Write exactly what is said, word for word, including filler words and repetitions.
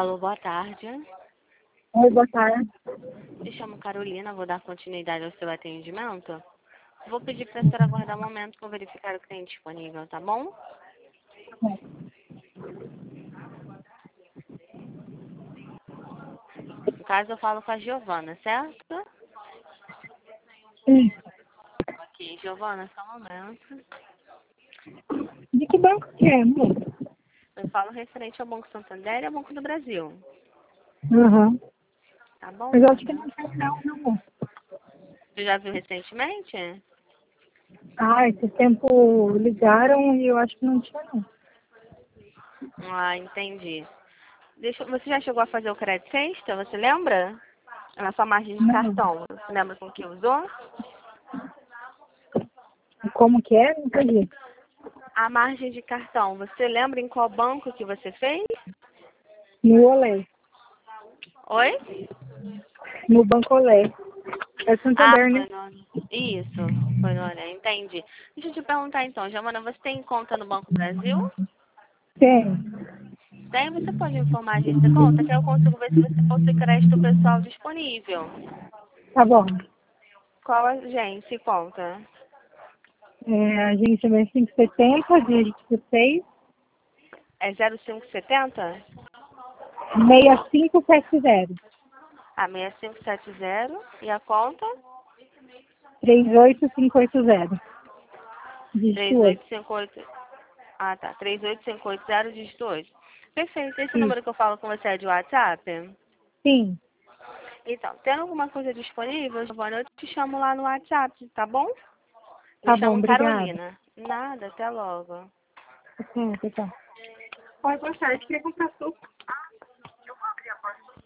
Alô, boa tarde. Oi, boa tarde. Me chamo Carolina, vou dar continuidade ao seu atendimento. Vou pedir para a senhora aguardar um momento para verificar o que tem disponível, tá bom? No caso, eu falo com a Giovana, certo? Sim. Ok, Giovana, só um momento. De que banco que é, amor? Eu falo referente ao Banco Santander e ao Banco do Brasil. Aham. Tá bom? Mas eu acho que Né? não tem não, meu amor. Você já viu recentemente? Ah, esse tempo ligaram e eu acho que não tinha não. Ah, entendi. Deixa, você já chegou a fazer o crédito sexta? Você lembra? Na sua margem de Não. cartão. Você lembra com que usou? E como que é? Não entendi. A margem de cartão. Você lembra em qual banco que você fez? No Olé. Oi? No Banco Olé. É Ah, Santander, foi né? no... Isso, foi no Olé, entendi. Deixa eu te perguntar então, Giovana, você tem conta no Banco Brasil? Tem. Tem? Você pode informar a agência de conta que eu consigo ver se você possui crédito pessoal disponível. Tá bom. Qual agência e conta? É, agência vinte e cinco setenta, dígito seis, É zero cinco setenta? seis cinco sete zero, A seis cinco sete zero. E a conta? três oito cinco oito zero, dígito três oito oito. cinco oito. Ah, tá. três oito cinco oito zero, dígito oito. Perfeito. Esse Isso. número que eu falo com você é de WhatsApp? Sim. Então, tem alguma coisa disponível, Giovana? Eu te chamo lá no WhatsApp, tá bom? Me Tá bom, chamo obrigada. Carolina. Nada, até logo. Sim, tá. Oi, boa tarde. Queria comprar suco.